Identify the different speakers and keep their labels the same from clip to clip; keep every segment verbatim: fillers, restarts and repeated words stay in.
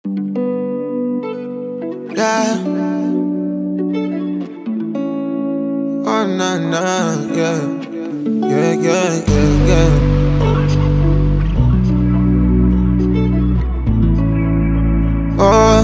Speaker 1: Yeah. Oh, nah, nah, yeah. Yeah, yeah, yeah, yeah. Oh,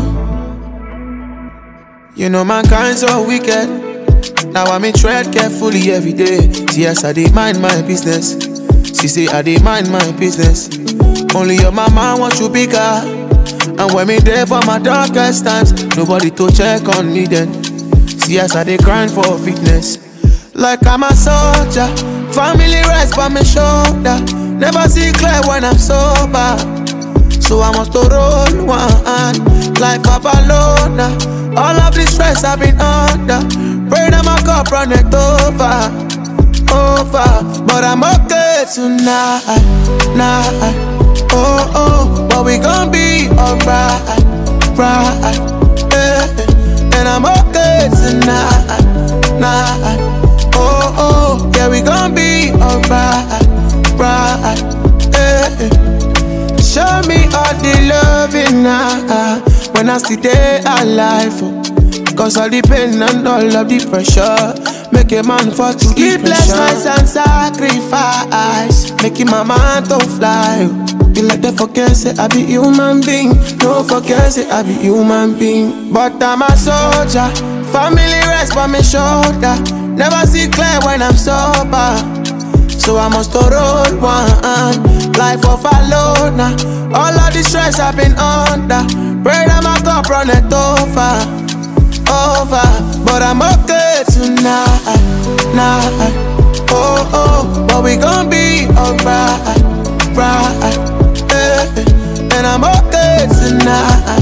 Speaker 1: you know mankind so wicked. Now I me tread carefully every day. See as I dey mind my business. She say I dey mind my business. Only your mama wants you bigger. And when me there for my darkest times, nobody to check on me then. See as I dey grind for fitness. Like I'm a soldier, family rest by my shoulder. Never see clear when I'm sober, so I must to roll one. Life of a loner, all of this stress I've been under. Pray that my cup run it over, over. But I'm okay tonight, night. Oh, oh, but we gon' be alright, right, yeah. And I'm okay tonight, night. Oh, oh, yeah, we gon' be alright, right, yeah. Show me all the loving now, when I see day alive, oh. Cause all the pain and all of the pressure make a man fall to sleepless nights and sacrifice, making my mind to fly. You like to forget, say I be human being. No forget, say I be human being. But I'm a soldier, family rest by my shoulder. Never see clear when I'm sober, so I must to roll one. Life of a loner, all of the stress I've been under. Pray that my cup run it over, over. But I'm okay tonight, night. Oh, oh, but we gon' be alright, right, yeah. And I'm okay tonight,